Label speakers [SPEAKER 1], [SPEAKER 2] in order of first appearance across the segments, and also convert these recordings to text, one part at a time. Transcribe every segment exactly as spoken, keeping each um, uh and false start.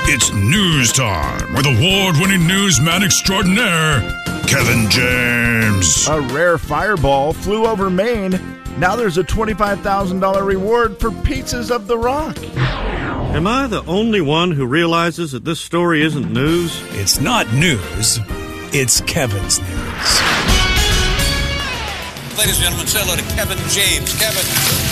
[SPEAKER 1] It's news time with award-winning newsman extraordinaire, Kevin James.
[SPEAKER 2] A rare fireball flew over Maine. Now there's a twenty-five thousand dollars reward for pieces of the rock.
[SPEAKER 3] Am I the only one who realizes that this story isn't news?
[SPEAKER 4] It's not news. It's Kevin's news.
[SPEAKER 5] Ladies and gentlemen, say hello to Kevin James. Kevin.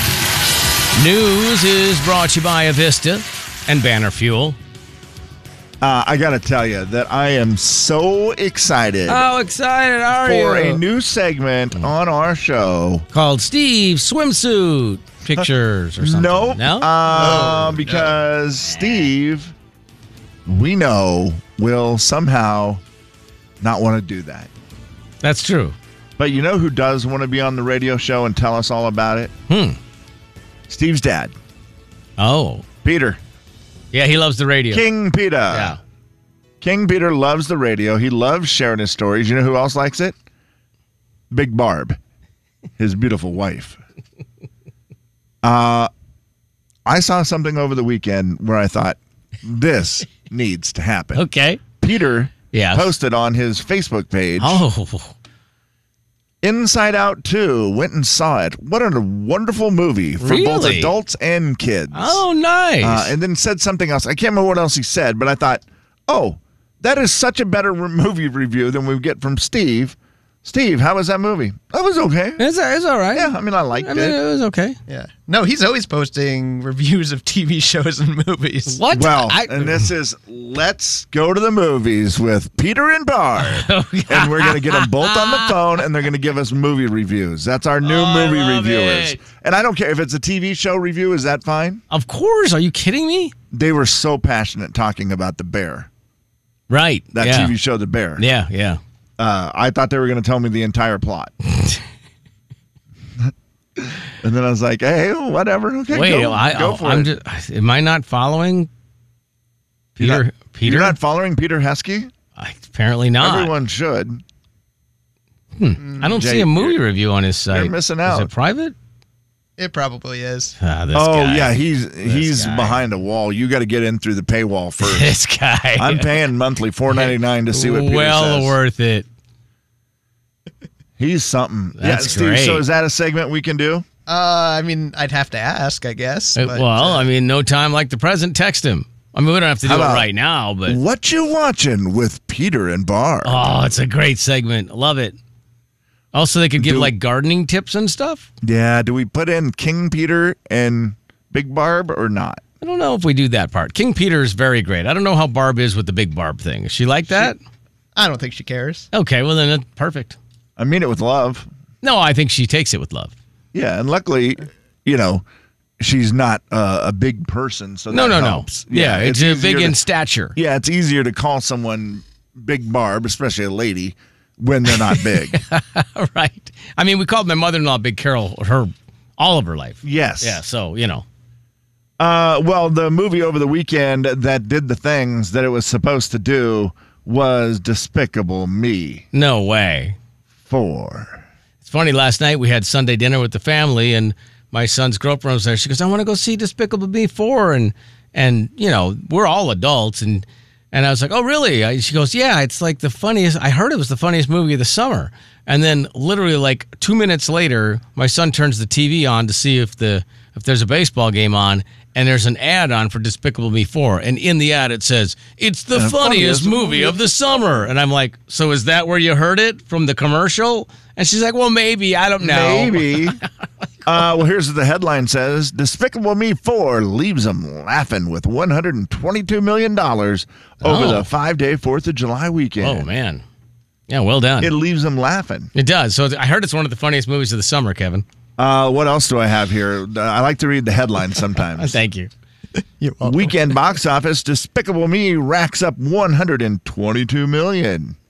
[SPEAKER 6] News is brought to you by Avista and Banner Fuel.
[SPEAKER 2] Uh, I got to tell you that I am so excited.
[SPEAKER 6] How excited are
[SPEAKER 2] for
[SPEAKER 6] you?
[SPEAKER 2] a new segment on our show
[SPEAKER 6] called Steve Swimsuit Pictures or something.
[SPEAKER 2] Nope.
[SPEAKER 6] No?
[SPEAKER 2] Uh, because Steve, we know, will somehow not want to do that.
[SPEAKER 6] That's true.
[SPEAKER 2] But you know who does want to be on the radio show and tell us all about it?
[SPEAKER 6] Hmm.
[SPEAKER 2] Steve's dad.
[SPEAKER 6] Oh.
[SPEAKER 2] Peter.
[SPEAKER 6] Yeah, he loves the radio.
[SPEAKER 2] King Peter.
[SPEAKER 6] Yeah.
[SPEAKER 2] King Peter loves the radio. He loves sharing his stories. You know who else likes it? Big Barb, his beautiful wife. Uh, I saw something over the weekend where I thought, this needs to happen.
[SPEAKER 6] Okay.
[SPEAKER 2] Peter
[SPEAKER 6] yes.
[SPEAKER 2] posted on his Facebook page.
[SPEAKER 6] Oh.
[SPEAKER 2] Inside Out two, went and saw it. What a wonderful movie for
[SPEAKER 6] Really?
[SPEAKER 2] both adults and kids.
[SPEAKER 6] Oh, nice.
[SPEAKER 2] Uh, and then said something else. I can't remember what else he said, but I thought, oh, that is such a better re- movie review than we get from Steve. Steve, how was that movie? That was okay.
[SPEAKER 6] It's, it's all right.
[SPEAKER 2] Yeah, I mean, I liked
[SPEAKER 6] I mean,
[SPEAKER 2] it.
[SPEAKER 6] it was okay.
[SPEAKER 7] Yeah. No, he's always posting reviews of T V shows and movies.
[SPEAKER 6] What?
[SPEAKER 2] Well,
[SPEAKER 6] I,
[SPEAKER 2] and this is Let's Go to the Movies with Peter and Barb.
[SPEAKER 6] Oh,
[SPEAKER 2] and we're going to get them both on the phone, and they're going to give us movie reviews. That's our new
[SPEAKER 6] Oh,
[SPEAKER 2] movie
[SPEAKER 6] I love
[SPEAKER 2] reviewers.
[SPEAKER 6] it.
[SPEAKER 2] And I don't care if it's a T V show review. Is that fine?
[SPEAKER 6] Of course. Are you kidding me?
[SPEAKER 2] They were so passionate talking about The Bear.
[SPEAKER 6] Right.
[SPEAKER 2] That
[SPEAKER 6] yeah.
[SPEAKER 2] T V show, The Bear.
[SPEAKER 6] Yeah, yeah.
[SPEAKER 2] Uh, I thought they were going to tell me the entire plot. And then I was like, hey, whatever. Okay,
[SPEAKER 6] Wait,
[SPEAKER 2] go,
[SPEAKER 6] I,
[SPEAKER 2] go
[SPEAKER 6] oh,
[SPEAKER 2] for
[SPEAKER 6] I'm
[SPEAKER 2] it.
[SPEAKER 6] Just, am I not following Peter?
[SPEAKER 2] You're not,
[SPEAKER 6] Peter?
[SPEAKER 2] You're not following Peter Heskey?
[SPEAKER 6] I, apparently not.
[SPEAKER 2] Everyone should.
[SPEAKER 6] Hmm. I don't
[SPEAKER 2] Jay,
[SPEAKER 6] see a movie
[SPEAKER 2] you're-
[SPEAKER 6] review on his site.
[SPEAKER 2] You're missing out.
[SPEAKER 6] Is it private?
[SPEAKER 7] It probably is.
[SPEAKER 6] Ah, this
[SPEAKER 2] oh,
[SPEAKER 6] guy.
[SPEAKER 2] yeah, he's he's
[SPEAKER 6] guy.
[SPEAKER 2] behind a wall. You got to get in through the paywall first.
[SPEAKER 6] This guy.
[SPEAKER 2] I'm paying monthly four ninety-nine to see what Peter
[SPEAKER 6] well
[SPEAKER 2] says.
[SPEAKER 6] worth it.
[SPEAKER 2] He's something.
[SPEAKER 6] That's
[SPEAKER 2] yeah, Steve,
[SPEAKER 6] great.
[SPEAKER 2] so is that a segment we can do?
[SPEAKER 7] Uh, I mean, I'd have to ask, I guess.
[SPEAKER 6] Uh,
[SPEAKER 7] but,
[SPEAKER 6] well,
[SPEAKER 7] uh,
[SPEAKER 6] I mean, no time like the present. Text him. I mean, we don't have to do
[SPEAKER 2] How
[SPEAKER 6] it
[SPEAKER 2] about-
[SPEAKER 6] right now, but
[SPEAKER 2] What you watching with Peter and Barb?
[SPEAKER 6] oh, it's a great segment. Love it. Also, they could give
[SPEAKER 2] Do-
[SPEAKER 6] like gardening tips and stuff.
[SPEAKER 2] Yeah, do we put in King Peter and Big Barb or not?
[SPEAKER 6] I don't know if we do that part. King Peter is very great. I don't know how Barb is with the big Barb thing. Is she like that?
[SPEAKER 7] I don't think she cares.
[SPEAKER 6] Okay, well then, that's perfect.
[SPEAKER 2] I mean it with love.
[SPEAKER 6] No, I think she takes it with love.
[SPEAKER 2] Yeah, and luckily, you know, she's not uh, a big person, so
[SPEAKER 6] No,
[SPEAKER 2] that
[SPEAKER 6] no,
[SPEAKER 2] helps.
[SPEAKER 6] no. Yeah, it's, uh,
[SPEAKER 2] easier
[SPEAKER 6] big
[SPEAKER 2] to-
[SPEAKER 6] in stature.
[SPEAKER 2] Yeah, it's easier to call someone Big Barb, especially a lady, when they're not big.
[SPEAKER 6] Right. I mean, we called my mother-in-law Big Carol her all of her life.
[SPEAKER 2] Yes.
[SPEAKER 6] Yeah, so, you know.
[SPEAKER 2] Uh, well, the movie over the weekend that did the things that it was supposed to do was Despicable Me
[SPEAKER 6] No way.
[SPEAKER 2] four.
[SPEAKER 6] It's funny, last night we had Sunday dinner with the family, and my son's girlfriend was there. She goes, I want to go see Despicable Me four. And, and you know, we're all adults. And, and I was like, oh, really? I, she goes, yeah, it's like the funniest. I heard it was the funniest movie of the summer. And then literally like two minutes later, my son turns the T V on to see if the if there's a baseball game on, and there's an ad on for Despicable Me four. And in the ad, it says, it's the,
[SPEAKER 2] The
[SPEAKER 6] funniest,
[SPEAKER 2] funniest
[SPEAKER 6] movie of the summer. And I'm like, so is that where you heard it from the commercial? And she's like, well, maybe. I don't know.
[SPEAKER 2] Maybe. uh, well, here's what the headline says. Despicable Me four leaves them laughing with one hundred twenty-two million dollars over
[SPEAKER 6] Oh.
[SPEAKER 2] the five-day fourth of July weekend.
[SPEAKER 6] Oh, man. Yeah, well done.
[SPEAKER 2] It
[SPEAKER 6] It,
[SPEAKER 2] leaves them laughing.
[SPEAKER 6] does. So I heard it's one of the funniest movies of the summer, Kevin.
[SPEAKER 2] Uh, what else do I have here? Uh, I like to read the headlines sometimes.
[SPEAKER 6] Thank you.
[SPEAKER 2] Weekend box office, Despicable Me racks up one hundred twenty-two million dollars.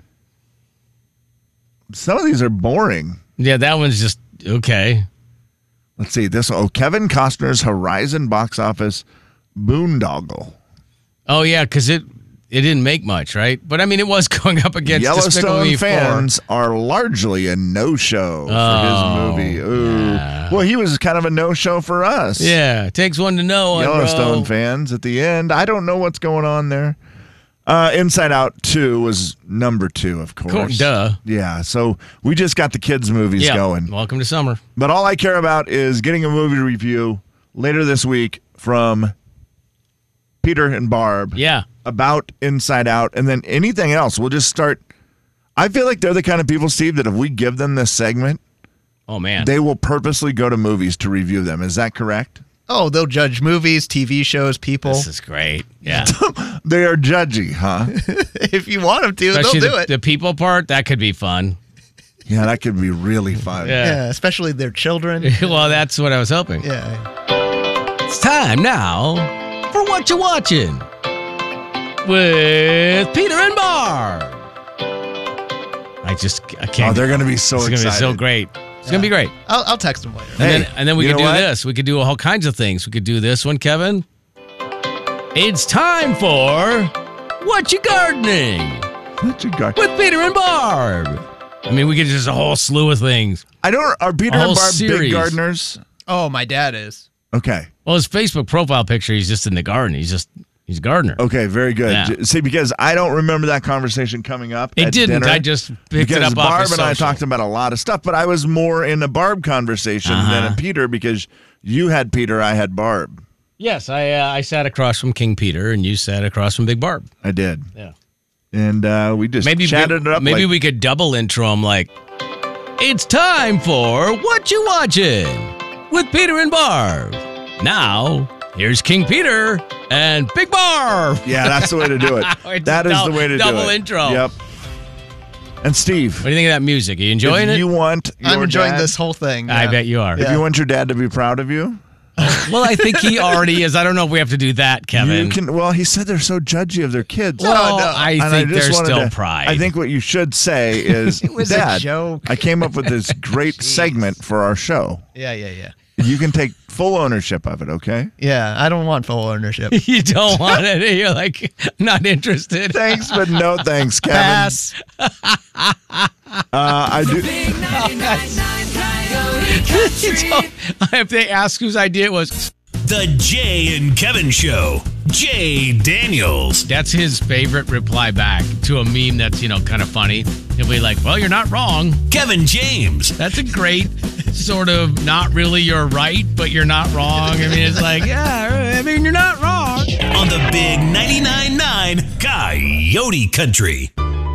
[SPEAKER 2] Some of these are boring.
[SPEAKER 6] Yeah, that one's just okay.
[SPEAKER 2] Let's see. This oh, Kevin Costner's Horizon box office boondoggle.
[SPEAKER 6] Oh, yeah, because it it didn't make much, right? But, I mean, it was going up against Despicable
[SPEAKER 2] Yellowstone
[SPEAKER 6] Me
[SPEAKER 2] fans are largely a no-show
[SPEAKER 6] Oh,
[SPEAKER 2] for his movie. Ooh.
[SPEAKER 6] yeah. Yeah.
[SPEAKER 2] Well, he was kind of a no-show for us.
[SPEAKER 6] Yeah, it takes one to know one,
[SPEAKER 2] Yellowstone
[SPEAKER 6] bro.
[SPEAKER 2] fans at the end. I don't know what's going on there. Uh, Inside Out two was number two, of course.
[SPEAKER 6] Cool, duh.
[SPEAKER 2] Yeah, so we just got the kids' movies
[SPEAKER 6] Yeah.
[SPEAKER 2] going.
[SPEAKER 6] Welcome to summer.
[SPEAKER 2] But all I care about is getting a movie review later this week from Peter and Barb
[SPEAKER 6] Yeah.
[SPEAKER 2] about Inside Out, and then anything else. We'll just start. I feel like they're the kind of people, Steve, that if we give them this segment,
[SPEAKER 6] Oh, man.
[SPEAKER 2] they will purposely go to movies to review them. Is that correct?
[SPEAKER 7] Oh, they'll judge movies, T V shows, people.
[SPEAKER 6] This is great. Yeah.
[SPEAKER 2] They are judgy, huh?
[SPEAKER 7] If you want them to,
[SPEAKER 6] Especially
[SPEAKER 7] they'll do
[SPEAKER 6] the,
[SPEAKER 7] it.
[SPEAKER 6] the people part, that could be fun.
[SPEAKER 2] Yeah, that could be really fun.
[SPEAKER 6] Yeah.
[SPEAKER 7] Yeah, especially their children.
[SPEAKER 6] Well, that's what I was hoping.
[SPEAKER 7] Yeah.
[SPEAKER 6] It's time now for What You Watching with Peter and Barb. I just, I can't.
[SPEAKER 2] Oh, they're going to be so
[SPEAKER 6] It's
[SPEAKER 2] excited.
[SPEAKER 6] going to be so great. It's going to be great.
[SPEAKER 7] I'll, I'll text them later.
[SPEAKER 6] And,
[SPEAKER 2] Hey,
[SPEAKER 6] then, and then we
[SPEAKER 2] you
[SPEAKER 6] could
[SPEAKER 2] know
[SPEAKER 6] do
[SPEAKER 2] what?
[SPEAKER 6] this. We could do all kinds of things. We could do this one, Kevin. It's time for What You Gardening
[SPEAKER 2] What you got?
[SPEAKER 6] with Peter and Barb. I mean, we could just a whole slew of things.
[SPEAKER 2] I don't. Are Peter
[SPEAKER 6] A
[SPEAKER 2] and
[SPEAKER 6] whole
[SPEAKER 2] Barb
[SPEAKER 6] series.
[SPEAKER 2] big gardeners?
[SPEAKER 7] Oh, my dad is.
[SPEAKER 2] Okay.
[SPEAKER 6] Well, his Facebook profile picture, he's just in the garden. He's just, he's a gardener.
[SPEAKER 2] Okay. Very good.
[SPEAKER 6] Yeah.
[SPEAKER 2] J- See, because I don't remember that conversation coming up.
[SPEAKER 6] It
[SPEAKER 2] at
[SPEAKER 6] didn't.
[SPEAKER 2] dinner,
[SPEAKER 6] I just picked
[SPEAKER 2] because
[SPEAKER 6] it up
[SPEAKER 2] Barb
[SPEAKER 6] off his
[SPEAKER 2] and I
[SPEAKER 6] social.
[SPEAKER 2] talked about a lot of stuff, but I was more in a Barb conversation than
[SPEAKER 6] Uh-huh.
[SPEAKER 2] a Peter because you had Peter, I had Barb.
[SPEAKER 6] Yes, I uh, I sat across from King Peter, and you sat across from Big Barb.
[SPEAKER 2] I did,
[SPEAKER 6] Yeah.
[SPEAKER 2] and uh, we just
[SPEAKER 6] Maybe
[SPEAKER 2] chatted
[SPEAKER 6] we,
[SPEAKER 2] it up.
[SPEAKER 6] Maybe
[SPEAKER 2] like,
[SPEAKER 6] we could double intro him like, it's time for What You Watching with Peter and Barb. Now, here's King Peter and Big Barb.
[SPEAKER 2] Yeah, that's the way to do it.
[SPEAKER 6] It's
[SPEAKER 2] That is
[SPEAKER 6] dou-
[SPEAKER 2] the way to do it.
[SPEAKER 6] double intro.
[SPEAKER 2] Yep. And Steve,
[SPEAKER 6] What do you think of that music? Are you enjoying
[SPEAKER 2] if
[SPEAKER 6] it?
[SPEAKER 2] you want your
[SPEAKER 7] I'm enjoying
[SPEAKER 2] dad,
[SPEAKER 7] this whole thing.
[SPEAKER 6] I
[SPEAKER 7] yeah.
[SPEAKER 6] bet you are.
[SPEAKER 2] If
[SPEAKER 7] Yeah.
[SPEAKER 2] you want your dad to be proud of you,
[SPEAKER 6] Well, I think he already is. I don't know if we have to do that, Kevin.
[SPEAKER 2] you can. Well, he said they're so judgy of their kids.
[SPEAKER 6] well,
[SPEAKER 7] no.
[SPEAKER 6] I
[SPEAKER 2] And
[SPEAKER 6] think
[SPEAKER 2] just
[SPEAKER 6] there's
[SPEAKER 2] wanted
[SPEAKER 6] still
[SPEAKER 2] to-
[SPEAKER 6] pride.
[SPEAKER 2] I think what you should say is,
[SPEAKER 7] was a
[SPEAKER 2] Dad,
[SPEAKER 7] joke.
[SPEAKER 2] I came up with this great segment for our show.
[SPEAKER 7] Yeah, yeah, yeah.
[SPEAKER 2] You can take full ownership of it, okay?
[SPEAKER 7] Yeah, I don't want full ownership.
[SPEAKER 6] you don't want it. You're like not interested.
[SPEAKER 2] Thanks, but no thanks, Kevin.
[SPEAKER 7] Pass.
[SPEAKER 2] Uh, I do.
[SPEAKER 6] You don't- if they ask whose idea it was,
[SPEAKER 4] The Jay and Kevin Show. Jay Daniels.
[SPEAKER 6] that's his favorite reply back to a meme that's, you know, kind of funny. He'll be like, well, you're not wrong.
[SPEAKER 4] Kevin James.
[SPEAKER 6] That's a great sort of not really you're right, but you're not wrong. I mean, it's like, yeah, I mean, you're not wrong.
[SPEAKER 4] On the big ninety-nine point nine Coyote Country.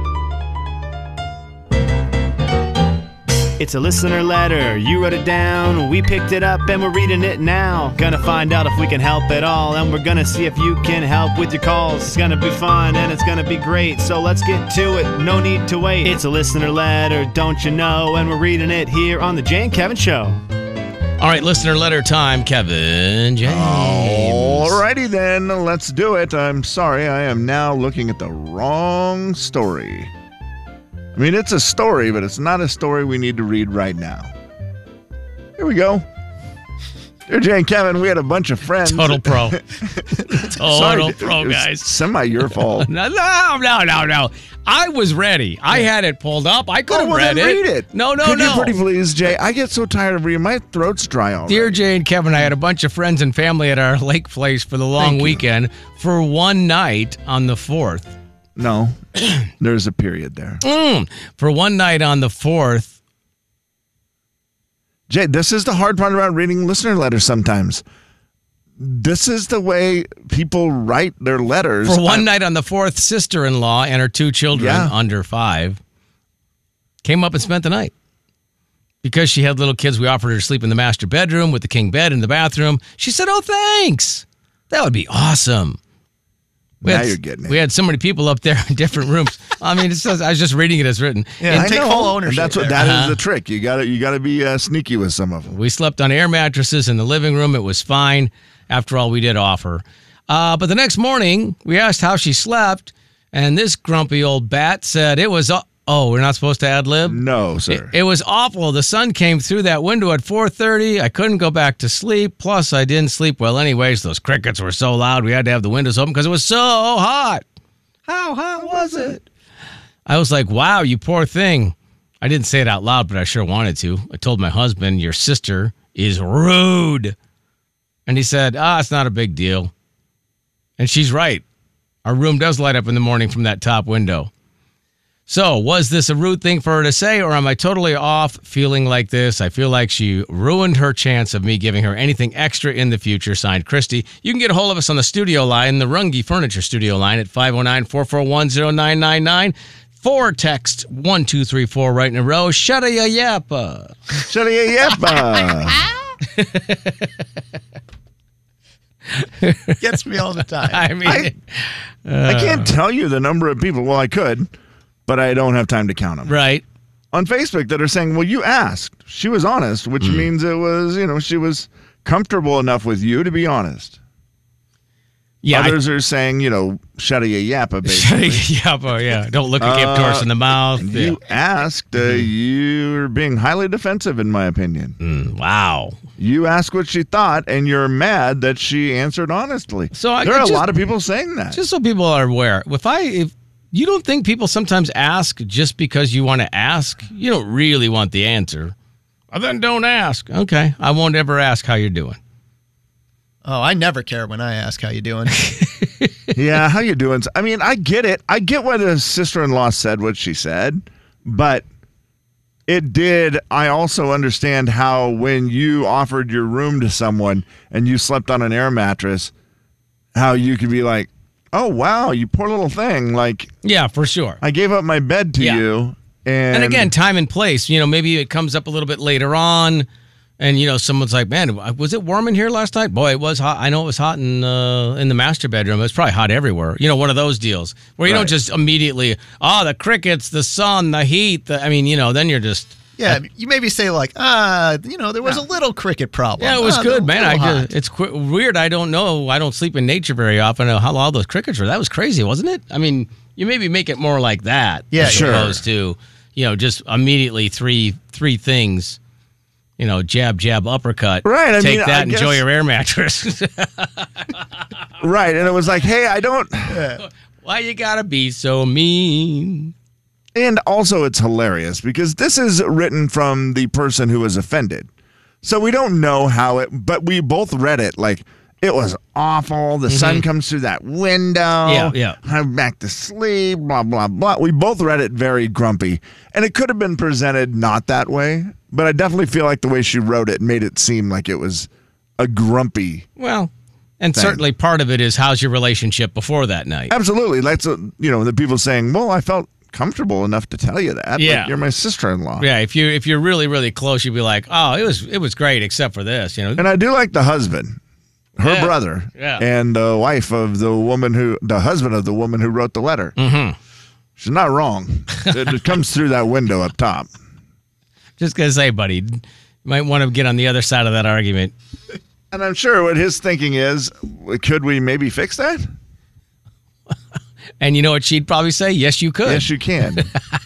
[SPEAKER 8] It's a listener letter. You wrote it down. We picked it up and we're reading it now. Gonna find out if we can help at all. And we're gonna see if you can help with your calls. It's gonna be fun and it's gonna be great. So let's get to it. No need to wait. It's a listener letter, don't you know? And we're reading it here on the Jay and Kevin Show.
[SPEAKER 6] All right, listener letter time, Kevin James.
[SPEAKER 2] Alrighty then, let's do it. I'm sorry, I am now looking at the wrong story. I mean, it's a story, but it's not a story we need to read right now. Here we go. Dear Jay and Kevin, we had a bunch of friends.
[SPEAKER 6] Total pro. Total
[SPEAKER 2] Sorry,
[SPEAKER 6] pro,
[SPEAKER 2] it was
[SPEAKER 6] guys.
[SPEAKER 2] Semi your fault.
[SPEAKER 6] No, no, no, no, no. I was ready. I had it pulled up. I could
[SPEAKER 2] Oh,
[SPEAKER 6] have
[SPEAKER 2] well,
[SPEAKER 6] read
[SPEAKER 2] then
[SPEAKER 6] it.
[SPEAKER 2] read it.
[SPEAKER 6] No, no,
[SPEAKER 2] Could
[SPEAKER 6] no.
[SPEAKER 2] you pretty please, Jay? I get so tired of reading. My throat's dry already.
[SPEAKER 6] Dear Jay and Kevin, I had a bunch of friends and family at our lake place for the long
[SPEAKER 2] Thank you.
[SPEAKER 6] weekend for one night on the fourth.
[SPEAKER 2] No, there's a period there.
[SPEAKER 6] Mm, for one night on the fourth.
[SPEAKER 2] Jay, this is the hard part about reading listener letters sometimes. This is the way people write their letters.
[SPEAKER 6] For one
[SPEAKER 2] I-
[SPEAKER 6] night on the fourth, sister-in-law and her two children
[SPEAKER 2] Yeah.
[SPEAKER 6] under five came up and spent the night. Because she had little kids, we offered her to sleep in the master bedroom with the king bed in the bathroom. She said, oh, thanks. That would be awesome. We
[SPEAKER 2] Now
[SPEAKER 6] had,
[SPEAKER 2] you're getting it.
[SPEAKER 6] We had so many people up there in different rooms. I mean, it says, I was just reading it as written.
[SPEAKER 7] Yeah,
[SPEAKER 2] I
[SPEAKER 7] take
[SPEAKER 2] know,
[SPEAKER 7] full
[SPEAKER 2] and
[SPEAKER 7] ownership.
[SPEAKER 2] That's what
[SPEAKER 7] there.
[SPEAKER 2] that is
[SPEAKER 6] Uh-huh.
[SPEAKER 2] the trick. You got to you got to be uh, sneaky with some of them.
[SPEAKER 6] We slept on air mattresses in the living room. It was fine. After all, we did offer. Uh, but the next morning, we asked how she slept, and this grumpy old bat said it was, uh, oh, we're not supposed to ad lib?
[SPEAKER 2] No,
[SPEAKER 6] It,
[SPEAKER 2] sir.
[SPEAKER 6] it was awful. The sun came through that window at four thirty. I couldn't go back to sleep. Plus, I didn't sleep well anyways. Those crickets were so loud. We had to have the windows open because it was so hot. How hot was it? I was like, wow, you poor thing. I didn't say it out loud, but I sure wanted to. I told my husband, your sister is rude. And he said, ah, it's not a big deal. And she's right. Our room does light up in the morning from that top window. So, was this a rude thing for her to say, or am I totally off feeling like this? I feel like she ruined her chance of me giving her anything extra in the future. Signed, Christy. You can get a hold of us on the studio line, the Runge Furniture Studio line at five oh nine, four four one, oh nine nine nine. Four text one two three four right in a row. Shut a yappa.
[SPEAKER 2] Shut a yappa.
[SPEAKER 7] Gets me all the time.
[SPEAKER 6] I mean,
[SPEAKER 2] I, I can't tell you the number of people. Well, I could, but I don't have time to count them.
[SPEAKER 6] right.
[SPEAKER 2] On Facebook that are saying, well, you asked. She was honest, which
[SPEAKER 6] Mm.
[SPEAKER 2] means it was, you know, she was comfortable enough with you to be honest.
[SPEAKER 6] Yeah. I-
[SPEAKER 2] Others are saying, you know, shut a yappa,
[SPEAKER 6] Shut a
[SPEAKER 2] basically.
[SPEAKER 6] yappa, yeah. Don't look a gift horse in the mouth.
[SPEAKER 2] And
[SPEAKER 6] Yeah.
[SPEAKER 2] you asked, uh, you're being highly defensive, in my opinion.
[SPEAKER 6] Mm, wow.
[SPEAKER 2] You asked what she thought, and you're mad that she answered honestly.
[SPEAKER 6] So I-
[SPEAKER 2] there are
[SPEAKER 6] just-
[SPEAKER 2] a lot of people saying that.
[SPEAKER 6] Just so people are aware, if I, if you don't think people sometimes ask just because you want to ask, you don't really want the answer. Well, then don't ask. Okay, I won't ever ask how you're doing.
[SPEAKER 7] Oh, I never care when I ask how you doing.
[SPEAKER 2] Yeah, how you doing? I mean, I get it. I get why the sister-in-law said what she said, but it did. I also understand how when you offered your room to someone and you slept on an air mattress, how you could be like, oh, wow, you poor little thing. Like,
[SPEAKER 6] Yeah, for sure.
[SPEAKER 2] I gave up my bed to
[SPEAKER 6] Yeah.
[SPEAKER 2] you. And,
[SPEAKER 6] And again, time and place. You know, maybe it comes up a little bit later on, and you know, someone's like, "Man, was it warm in here last night?" Boy, it was hot. I know it was hot in uh, in the master bedroom. It was probably hot everywhere. You know, one of those deals where you
[SPEAKER 2] Right.
[SPEAKER 6] don't just immediately, oh, the crickets, the sun, the heat. The, I mean, you know, then you're just.
[SPEAKER 7] Yeah, you maybe say like, ah, you know, there was a little cricket problem.
[SPEAKER 6] Yeah, it was
[SPEAKER 7] Ah,
[SPEAKER 6] good,
[SPEAKER 7] a
[SPEAKER 6] man. I
[SPEAKER 7] little hot.
[SPEAKER 6] just, it's qu- weird. I don't know. I don't sleep in nature very often. I know how all those crickets were. That was crazy, wasn't it? I mean, you maybe make it more like that.
[SPEAKER 7] Yeah,
[SPEAKER 6] as
[SPEAKER 2] sure.
[SPEAKER 6] opposed to, you know, just immediately three three things. You know, jab, jab, uppercut.
[SPEAKER 2] Right, I
[SPEAKER 6] Take
[SPEAKER 2] mean,
[SPEAKER 6] that
[SPEAKER 2] I
[SPEAKER 6] and enjoy
[SPEAKER 2] guess-
[SPEAKER 6] your air mattress.
[SPEAKER 2] right. And it was like, hey, I don't.
[SPEAKER 6] Why you gotta be so mean?
[SPEAKER 2] And also, it's hilarious because this is written from the person who was offended. So we don't know how it, but we both read it like it was awful. The sun comes through that window.
[SPEAKER 6] Yeah, yeah.
[SPEAKER 2] I'm back to sleep, blah, blah, blah. We both read it very grumpy. And it could have been presented not that way, but I definitely feel like the way she wrote it made it seem like it was a grumpy.
[SPEAKER 6] Well, and
[SPEAKER 2] Thing.
[SPEAKER 6] certainly part of it is how's your relationship before that night?
[SPEAKER 2] Absolutely. That's, a, you know, the people saying, well, I felt comfortable enough to tell you that.
[SPEAKER 6] Yeah.
[SPEAKER 2] Like, you're my sister-in-law.
[SPEAKER 6] Yeah, if you if you're really really close, you'd be like, oh, it was it was great except for this, you know.
[SPEAKER 2] And I do like the husband, her
[SPEAKER 6] Yeah.
[SPEAKER 2] brother,
[SPEAKER 6] Yeah.
[SPEAKER 2] and the wife of the woman who, the husband of the woman who wrote the letter. Mm-hmm. She's not wrong. it, it comes through that window up top.
[SPEAKER 6] Just gonna say, buddy, you might want to get on the other side of that argument.
[SPEAKER 2] And I'm sure what his thinking is, could we maybe fix that?
[SPEAKER 6] And you know what she'd probably say? Yes, you could.
[SPEAKER 2] Yes, you can.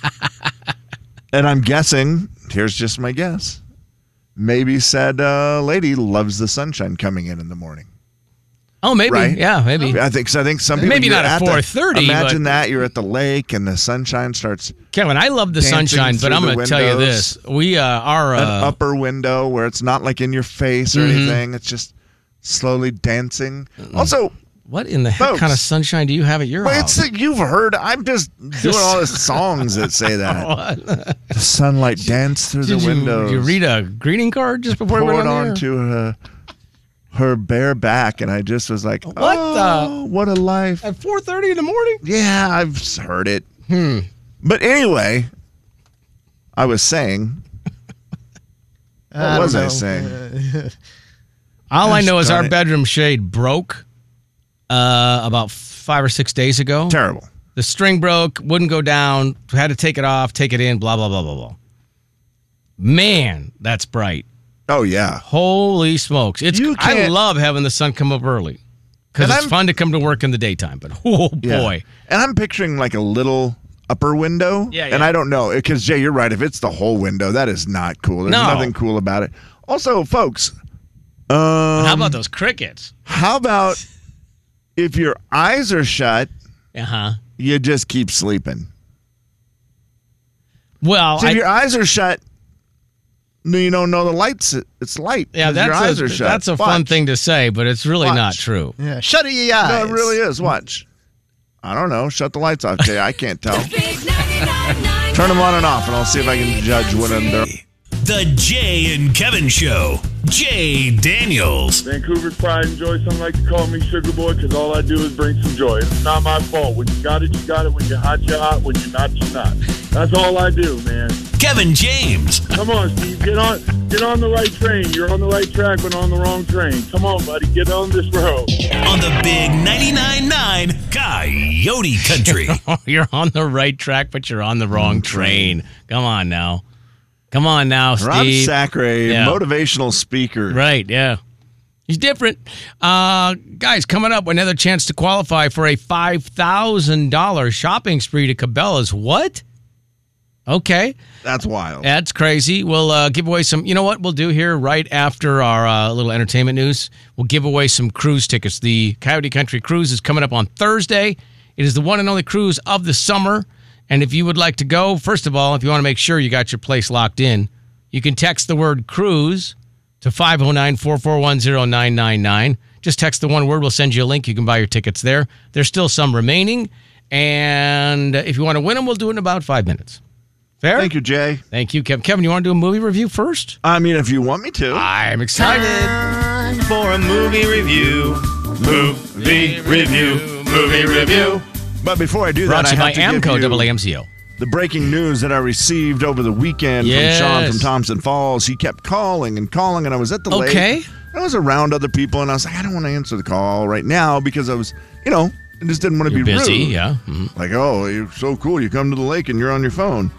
[SPEAKER 2] And I'm guessing, here's just my guess, maybe said uh, lady loves the sunshine coming in in the morning.
[SPEAKER 6] Oh, maybe.
[SPEAKER 2] Right?
[SPEAKER 6] Yeah, maybe.
[SPEAKER 2] I think so. I think some people
[SPEAKER 6] Maybe
[SPEAKER 2] you're
[SPEAKER 6] not at
[SPEAKER 2] the-
[SPEAKER 6] four thirty,
[SPEAKER 2] Imagine
[SPEAKER 6] but-
[SPEAKER 2] that you're at the lake and the sunshine starts
[SPEAKER 6] Kevin, I love the
[SPEAKER 2] Dancing
[SPEAKER 6] sunshine, but
[SPEAKER 2] through
[SPEAKER 6] I'm
[SPEAKER 2] the
[SPEAKER 6] going to tell you
[SPEAKER 2] windows.
[SPEAKER 6] this: we uh, are
[SPEAKER 2] an
[SPEAKER 6] uh,
[SPEAKER 2] upper window where it's not like in your face or
[SPEAKER 6] Mhm.
[SPEAKER 2] anything. It's just slowly dancing. Also,
[SPEAKER 6] what in the heck
[SPEAKER 2] Folks.
[SPEAKER 6] kind of sunshine do you have at your
[SPEAKER 2] well,
[SPEAKER 6] house?
[SPEAKER 2] it's you've heard. I'm just doing all the songs that say that. The sunlight danced through
[SPEAKER 6] Did
[SPEAKER 2] the
[SPEAKER 6] you,
[SPEAKER 2] windows.
[SPEAKER 6] you read a greeting card just before we
[SPEAKER 2] poured
[SPEAKER 6] went on the air?
[SPEAKER 2] onto her, her bare back, and I just was like,
[SPEAKER 6] What
[SPEAKER 2] "Oh, what a life!"
[SPEAKER 6] At four thirty in the morning?
[SPEAKER 2] Yeah, I've heard it. Hmm. But anyway, I was saying. What
[SPEAKER 7] I
[SPEAKER 2] was
[SPEAKER 7] don't
[SPEAKER 2] I
[SPEAKER 7] know.
[SPEAKER 2] saying?
[SPEAKER 6] All I know is
[SPEAKER 2] Darn
[SPEAKER 6] our
[SPEAKER 2] it.
[SPEAKER 6] bedroom shade broke uh, about five or six days ago.
[SPEAKER 2] Terrible.
[SPEAKER 6] The string broke, wouldn't go down, had to take it off, take it in, blah, blah, blah, blah, blah. Man, that's bright.
[SPEAKER 2] Oh yeah.
[SPEAKER 6] Holy smokes. It's
[SPEAKER 2] You
[SPEAKER 6] I
[SPEAKER 2] can't-
[SPEAKER 6] love having the sun come up early because
[SPEAKER 2] And
[SPEAKER 6] it's
[SPEAKER 2] I'm-
[SPEAKER 6] fun to come to work in the daytime. But oh,
[SPEAKER 2] Yeah.
[SPEAKER 6] boy.
[SPEAKER 2] And I'm picturing like a little upper window.
[SPEAKER 6] Yeah,
[SPEAKER 2] And
[SPEAKER 6] yeah.
[SPEAKER 2] I don't know, because Jay, you're right. If it's the whole window, that is not cool. There's
[SPEAKER 6] No.
[SPEAKER 2] nothing cool about it. Also, folks, um,
[SPEAKER 6] How about those crickets?
[SPEAKER 2] how about if your eyes are shut,
[SPEAKER 6] Uh huh.
[SPEAKER 2] you just keep sleeping?
[SPEAKER 6] Well,
[SPEAKER 2] So
[SPEAKER 6] I,
[SPEAKER 2] if your eyes are shut, you don't know the lights. It's light.
[SPEAKER 6] Yeah,
[SPEAKER 2] 'cause
[SPEAKER 6] that's
[SPEAKER 2] your eyes
[SPEAKER 6] a,
[SPEAKER 2] are shut.
[SPEAKER 6] that's a fun
[SPEAKER 2] Watch.
[SPEAKER 6] thing to say, but it's really
[SPEAKER 2] Watch.
[SPEAKER 6] not true.
[SPEAKER 7] Yeah, shut your eyes.
[SPEAKER 2] No, it really is. Watch. I don't know. Shut the lights off, Jay. I can't tell. Turn them on and off, and I'll see if I can judge when they're.
[SPEAKER 4] The Jay and Kevin Show. Jay Daniels.
[SPEAKER 9] Vancouver's Pride and Joy. Some like to call me Sugar Boy because all I do is bring some joy. It's not my fault. When you got it, you got it. When you're hot, you're hot. When you're not, you're not. That's all I do, man.
[SPEAKER 4] Kevin James.
[SPEAKER 9] Come on, Steve. Get on get on the right train. You're on the right track, but on the wrong train. Come on, buddy. Get on this road.
[SPEAKER 4] On the big ninety-nine point nine Coyote Country.
[SPEAKER 6] You're on the right track, but you're on the wrong train. Come on now. Come on now, Steve.
[SPEAKER 2] Rob Sacre,
[SPEAKER 6] Yeah.
[SPEAKER 2] motivational speaker.
[SPEAKER 6] Right, yeah. He's different. Uh, guys, coming up, another chance to qualify for a five thousand dollars shopping spree to Cabela's. What? Okay.
[SPEAKER 2] That's wild.
[SPEAKER 6] That's crazy. We'll uh, give away some, you know what we'll do here right after our uh, little entertainment news? We'll give away some cruise tickets. The Coyote Country Cruise is coming up on Thursday. It is the one and only cruise of the summer. And if you would like to go, first of all, if you want to make sure you got your place locked in, you can text the word cruise to five oh nine, four four one, oh nine nine nine. Just text the one word. We'll send you a link. You can buy your tickets there. There's still some remaining. And if you want to win them, we'll do it in about five minutes. Fair?
[SPEAKER 2] Thank you, Jay.
[SPEAKER 6] Thank you, Kevin. Kevin, you want to do a movie review first?
[SPEAKER 2] I mean, if you want me to.
[SPEAKER 6] I'm excited.
[SPEAKER 8] Time for a movie review. Movie review. Movie review.
[SPEAKER 2] But before I do
[SPEAKER 6] Brought
[SPEAKER 2] that,
[SPEAKER 6] to you
[SPEAKER 2] I
[SPEAKER 6] by
[SPEAKER 2] have to give
[SPEAKER 6] Amco
[SPEAKER 2] you
[SPEAKER 6] double A M C O.
[SPEAKER 2] the breaking news that I received over the weekend
[SPEAKER 6] Yes.
[SPEAKER 2] from Sean from Thompson Falls. He kept calling and calling, and I was at the lake.
[SPEAKER 6] Okay.
[SPEAKER 2] I was around other people, and I was like, I don't want to answer the call right now because I was, you know, I just didn't want to
[SPEAKER 6] You're
[SPEAKER 2] be
[SPEAKER 6] busy,
[SPEAKER 2] rude.
[SPEAKER 6] yeah. Mhm.
[SPEAKER 2] Like, oh, you're so cool. You come to the lake and you're on your phone.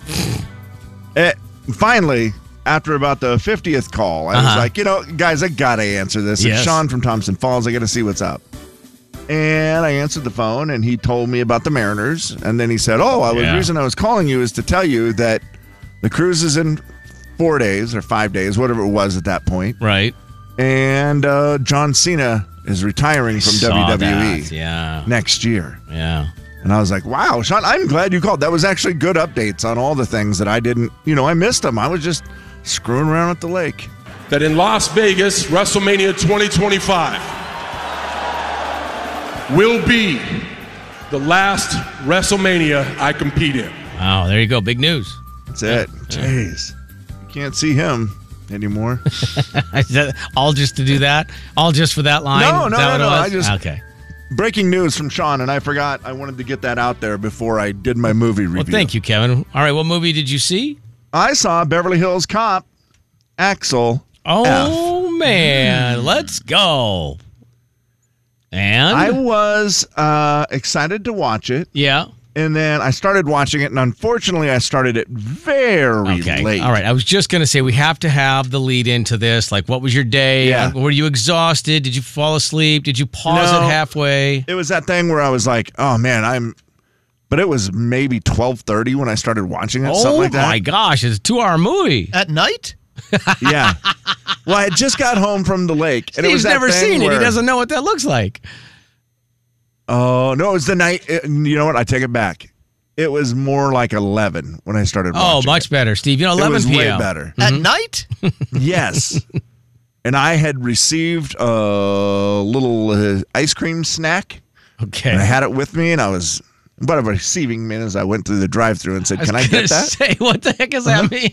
[SPEAKER 2] Eh, finally, after about the fiftieth call, I was
[SPEAKER 6] Uh-huh.
[SPEAKER 2] like, you know, guys, I got to answer this.
[SPEAKER 6] Yes.
[SPEAKER 2] It's Sean from Thompson Falls. I got to see what's up. And I answered the phone, and he told me about the Mariners. And then he said, oh, I was,
[SPEAKER 6] Yeah.
[SPEAKER 2] the reason I was calling you is to tell you that the cruise is in four days or five days, whatever it was at that point.
[SPEAKER 6] Right.
[SPEAKER 2] And uh, John Cena is retiring from
[SPEAKER 6] Saw
[SPEAKER 2] W W E
[SPEAKER 6] that, Yeah.
[SPEAKER 2] next year.
[SPEAKER 6] Yeah.
[SPEAKER 2] And I was like, wow, Sean, I'm glad you called. That was actually good updates on all the things that I didn't, you know, I missed them. I was just screwing around at the lake.
[SPEAKER 10] That in Las Vegas, WrestleMania twenty twenty-five will be the last WrestleMania I compete in.
[SPEAKER 6] Wow, there you go. Big news.
[SPEAKER 2] That's it. Jeez. You can't see him anymore.
[SPEAKER 6] Is that all just to do that? All just for that line?
[SPEAKER 2] No,
[SPEAKER 6] Is
[SPEAKER 2] no,
[SPEAKER 6] that
[SPEAKER 2] no,
[SPEAKER 6] what it
[SPEAKER 2] no.
[SPEAKER 6] was?
[SPEAKER 2] I just-
[SPEAKER 6] Okay.
[SPEAKER 2] Breaking news from Sean, and I forgot. I wanted to get that out there before I did my movie review.
[SPEAKER 6] Well, thank you, Kevin. All right, what movie did you see?
[SPEAKER 2] I saw Beverly Hills Cop, Axel.
[SPEAKER 6] Oh, man. Let's go. And?
[SPEAKER 2] I was uh, excited to watch it.
[SPEAKER 6] Yeah.
[SPEAKER 2] And then I started watching it, and unfortunately, I started it very
[SPEAKER 6] Okay.
[SPEAKER 2] late.
[SPEAKER 6] All right. I was just going to say we have to have the lead into this. Like, what was your day?
[SPEAKER 2] Yeah.
[SPEAKER 6] Were you exhausted? Did you fall asleep? Did you pause
[SPEAKER 2] No.
[SPEAKER 6] it halfway?
[SPEAKER 2] It was that thing where I was like, oh, man, I'm... But it was maybe twelve thirty when I started watching it,
[SPEAKER 6] Oh,
[SPEAKER 2] something like that.
[SPEAKER 6] my gosh. It's a two-hour movie.
[SPEAKER 7] At night?
[SPEAKER 2] Yeah. Well, I had just got home from the lake. And it was
[SPEAKER 6] Steve's
[SPEAKER 2] that
[SPEAKER 6] never
[SPEAKER 2] thing
[SPEAKER 6] seen it. He
[SPEAKER 2] where-
[SPEAKER 6] doesn't know what that looks like.
[SPEAKER 2] Oh, no, it was the night. it- you know what? I take it back. It was more like eleven when I started
[SPEAKER 6] Oh,
[SPEAKER 2] watching
[SPEAKER 6] much
[SPEAKER 2] it.
[SPEAKER 6] better, Steve. You know,
[SPEAKER 2] It
[SPEAKER 6] eleven
[SPEAKER 2] was way
[SPEAKER 6] p.m.
[SPEAKER 2] better.
[SPEAKER 7] At night?
[SPEAKER 2] Yes. And I had received a little uh, ice cream snack.
[SPEAKER 6] Okay.
[SPEAKER 2] And I had it with me, and I was but receiving me as I went through the drive-through and said, "Can I
[SPEAKER 6] gonna
[SPEAKER 2] get that?"
[SPEAKER 6] Say, what the heck does that mean?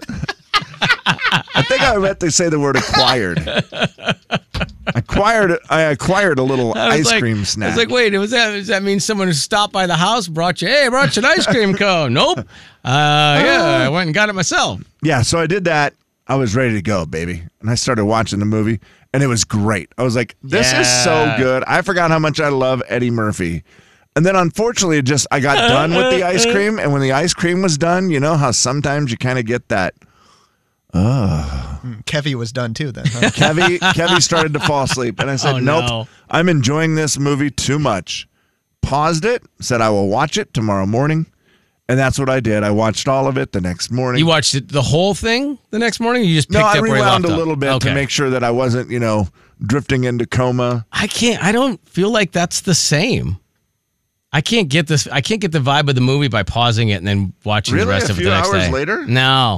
[SPEAKER 2] I think I meant to say the word acquired. acquired. I acquired a little
[SPEAKER 6] I was
[SPEAKER 2] ice
[SPEAKER 6] like-
[SPEAKER 2] cream
[SPEAKER 6] I
[SPEAKER 2] snack.
[SPEAKER 6] was like, wait, does that, does that mean someone who stopped by the house, brought you, hey, I brought you an ice cream cone? Nope. Uh, yeah, I went and got it myself.
[SPEAKER 2] Yeah, so I did that. I was ready to go, baby. And I started watching the movie, and it was great. I was like, this is so
[SPEAKER 6] Yeah.
[SPEAKER 2] good. I forgot how much I love Eddie Murphy. And then unfortunately, it just I got done with the ice cream, and when the ice cream was done, you know how sometimes you kind of get that, oh.
[SPEAKER 7] Mm, Kevy was done too then. Huh?
[SPEAKER 2] Kevy, Kevy started to fall asleep, and I said,
[SPEAKER 6] Oh,
[SPEAKER 2] nope,
[SPEAKER 6] no.
[SPEAKER 2] I'm enjoying this movie too much. Paused it, said I will watch it tomorrow morning, and that's what I did. I watched all of it the next morning.
[SPEAKER 6] You watched it, the whole thing the next morning? Or you just picked
[SPEAKER 2] no, I
[SPEAKER 6] up where you
[SPEAKER 2] rewound
[SPEAKER 6] left
[SPEAKER 2] a
[SPEAKER 6] off?
[SPEAKER 2] little bit
[SPEAKER 6] Okay.
[SPEAKER 2] to make sure that I wasn't, you know, drifting into coma.
[SPEAKER 6] I can't, I don't feel like that's the same. I can't get this, I can't get the vibe of the movie by pausing it and then watching
[SPEAKER 2] Really?
[SPEAKER 6] the rest
[SPEAKER 2] A
[SPEAKER 6] of it
[SPEAKER 2] few
[SPEAKER 6] the next
[SPEAKER 2] hours
[SPEAKER 6] day.
[SPEAKER 2] later?
[SPEAKER 6] No.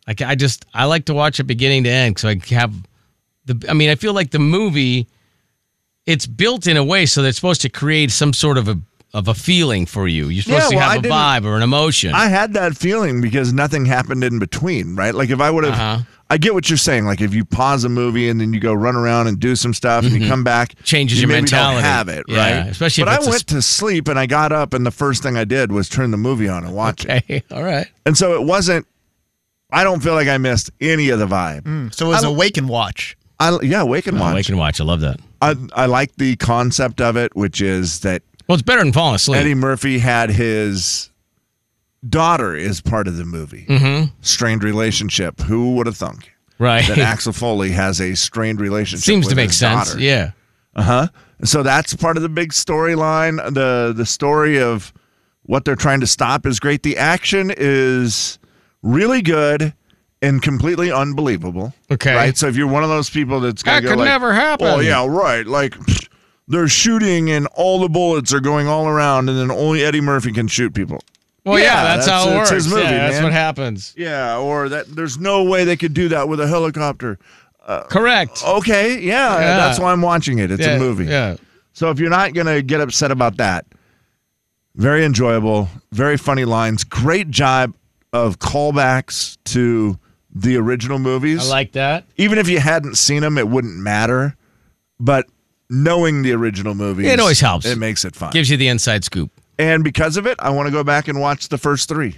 [SPEAKER 6] Like I just I like to watch it beginning to end so I have the. I mean, I feel like the movie, it's built in a way so that it's supposed to create some sort of a of a feeling for you. You're supposed
[SPEAKER 2] Yeah, well,
[SPEAKER 6] to
[SPEAKER 2] I
[SPEAKER 6] have a
[SPEAKER 2] didn't-
[SPEAKER 6] vibe or an emotion.
[SPEAKER 2] I had that feeling because nothing happened in between, right? Like if I would have,
[SPEAKER 6] Uh-huh.
[SPEAKER 2] I get what you're saying. Like if you pause a movie and then you go run around and do some stuff and you come back,
[SPEAKER 6] Changes
[SPEAKER 2] you
[SPEAKER 6] your
[SPEAKER 2] maybe
[SPEAKER 6] mentality.
[SPEAKER 2] Don't have it,
[SPEAKER 6] Yeah,
[SPEAKER 2] right?
[SPEAKER 6] especially
[SPEAKER 2] But
[SPEAKER 6] if
[SPEAKER 2] I
[SPEAKER 6] it's a
[SPEAKER 2] went
[SPEAKER 6] sp-
[SPEAKER 2] to sleep and I got up and the first thing I did was turn the movie on and watch it.
[SPEAKER 6] Okay, all right.
[SPEAKER 2] And so it wasn't. I don't feel like I missed any of the vibe.
[SPEAKER 7] Mm, so it was
[SPEAKER 2] I-
[SPEAKER 7] a wake and watch.
[SPEAKER 2] I yeah, wake and
[SPEAKER 6] Oh,
[SPEAKER 2] watch.
[SPEAKER 6] Wake and watch. I love that.
[SPEAKER 2] I I like the concept of it, which is that
[SPEAKER 6] Well, it's better than falling asleep.
[SPEAKER 2] Eddie Murphy had his daughter is part of the movie.
[SPEAKER 6] Mm-hmm.
[SPEAKER 2] Strained relationship. Who would have thunk?
[SPEAKER 6] Right.
[SPEAKER 2] That Axel Foley has a strained relationship.
[SPEAKER 6] Seems
[SPEAKER 2] with
[SPEAKER 6] to make
[SPEAKER 2] his
[SPEAKER 6] sense.
[SPEAKER 2] daughter.
[SPEAKER 6] Yeah.
[SPEAKER 2] Uh huh. So that's part of the big storyline. The the story of what they're trying to stop is great. The action is really good and completely unbelievable.
[SPEAKER 6] Okay.
[SPEAKER 2] Right. So if you're one of those people that's gonna
[SPEAKER 6] That
[SPEAKER 2] go
[SPEAKER 6] could
[SPEAKER 2] like,
[SPEAKER 6] never happen.
[SPEAKER 2] Oh yeah, right. Like pfft, they're shooting and all the bullets are going all around, and then only Eddie Murphy can shoot people.
[SPEAKER 6] Well, yeah,
[SPEAKER 2] Yeah,
[SPEAKER 6] that's,
[SPEAKER 2] that's-
[SPEAKER 6] how it
[SPEAKER 2] that's
[SPEAKER 6] works.
[SPEAKER 2] his movie,
[SPEAKER 6] yeah, that's
[SPEAKER 2] man.
[SPEAKER 6] what happens.
[SPEAKER 2] Yeah, or that there's no way they could do that with a helicopter.
[SPEAKER 6] Correct.
[SPEAKER 2] Okay, yeah,
[SPEAKER 6] Yeah.
[SPEAKER 2] that's why I'm watching it. It's
[SPEAKER 6] yeah,
[SPEAKER 2] a movie.
[SPEAKER 6] Yeah.
[SPEAKER 2] So if you're not going to get upset about that, very enjoyable, very funny lines, great job of callbacks to the original movies.
[SPEAKER 6] I like that.
[SPEAKER 2] Even if you hadn't seen them, it wouldn't matter. But knowing the original movies,
[SPEAKER 6] It always helps.
[SPEAKER 2] It makes it fun.
[SPEAKER 6] Gives you the inside scoop.
[SPEAKER 2] And because of it, I want to go back and watch the first three.